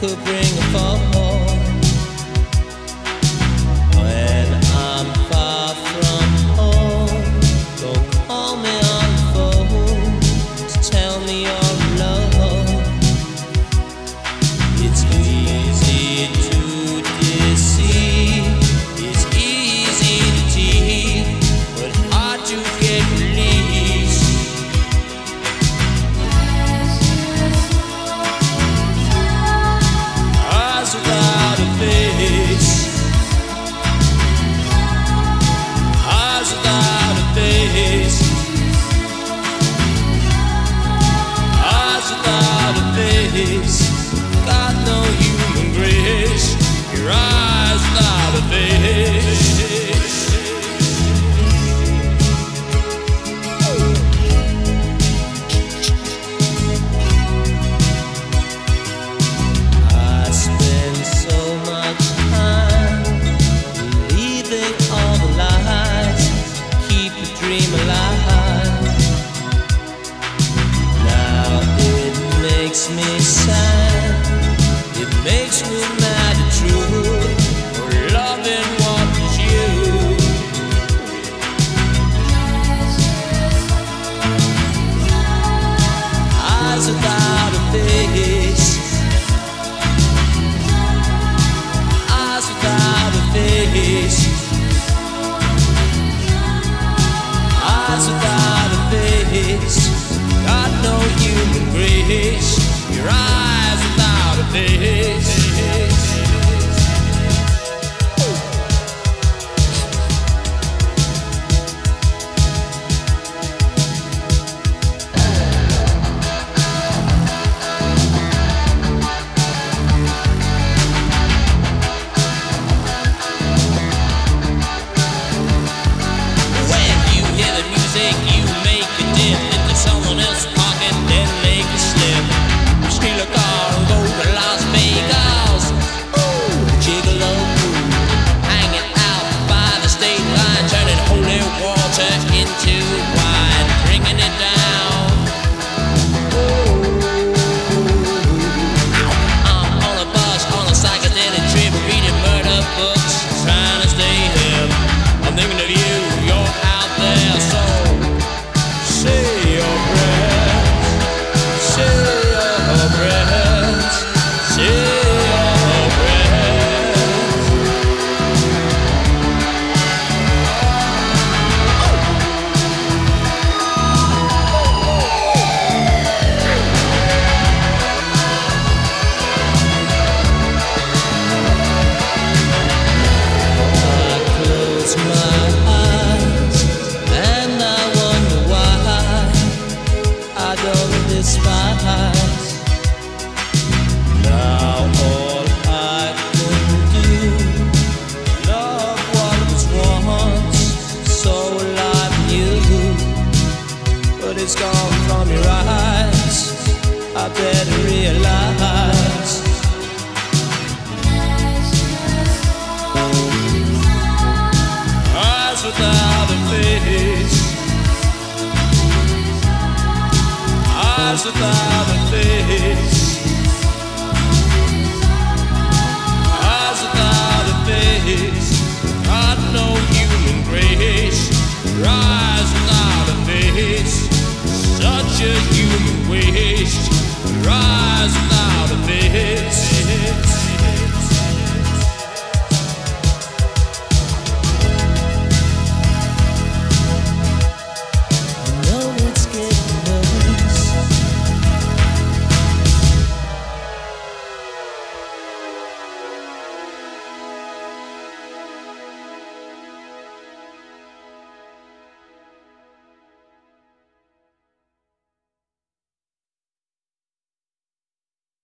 could bring a fall. When I'm far from home, don't call me on the phone to tell me you're alone. It's easy to deceive, it's easy to cheat, but hard to get released. Eyes without a face, eyes without a face, eyes without a face. Got no human grace. Your eyes without a face. I spend so much time believing all the lies, keep the dream alive. Now it makes me sad, it makes me mad and true, for loving what is you. Eyes without a face, eyes without a face, eyes without a face. Got no human grace. Your eyes without a face.